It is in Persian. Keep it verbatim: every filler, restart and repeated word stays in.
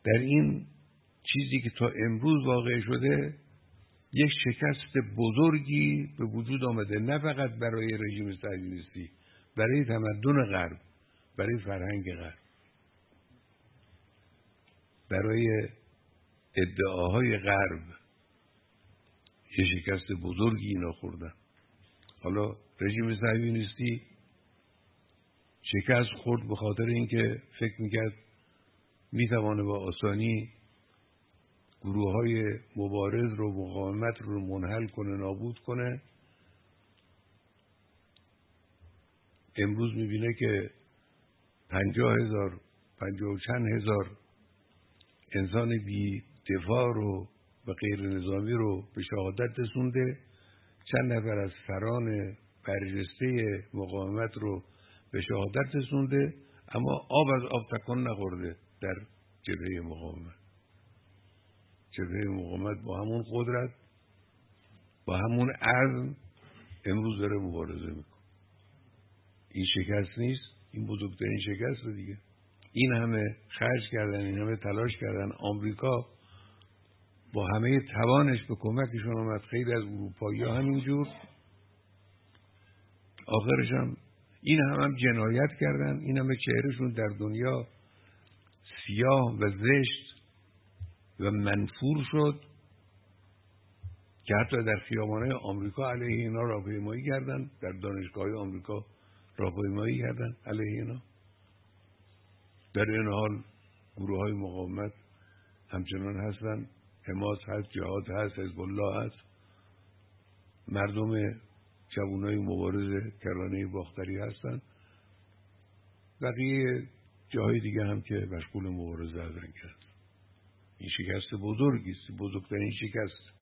در این چیزی که تا امروز واقع شده یک شکست بزرگی به وجود آمده، نه فقط برای رژیم صهیونیستی، برای تمدن غرب، برای فرهنگ غرب، برای ادعاهای غرب یه شکست بزرگی اینا خوردن. حالا رژیم صهیونیستی شکست خورد به خاطر اینکه فکر میکرد میتوانه با آسانی گروه های مبارز رو، مقاومت رو منحل کنه، نابود کنه. امروز میبینه که پنجاه هزار پنجاه و چند هزار انسان بی دفاع رو و غیر نظامی رو به شهادت رسونده، چند نفر از سران برجسته مقاومت رو به شهادت رسونده، اما آب از آب تکان نخورده در جبهه مقاومت. جبهه مقاومت با همون قدرت، با همون عزم امروز داره مبارزه میکنه. این شکست نیست، این بزرگترین شکست دیگه. این همه خرج کردن، این همه تلاش کردن، آمریکا با همه توانش به کمکشون آمد، خیلی از اروپایی‌ها همینجور، آخرش هم این هم, هم جنایت کردن، این همه چهرهشون در دنیا سیاه و زشت و منفور شد که حتی در خیابان‌های آمریکا علیه اینا راهپیمایی کردن، در دانشگاه‌های آمریکا راهپیمایی کردن علیه اینا. در این حال گروه‌های مقاومت همچنان هستن، حماس هست، جهاد هست، حزب الله هست، مردم جوانای مبارز کرانه باختری هستن، بقیه جاهای دیگه هم که مشغول مبارزه هستن کرد. این شکست بزرگی است، بزرگترین شکست.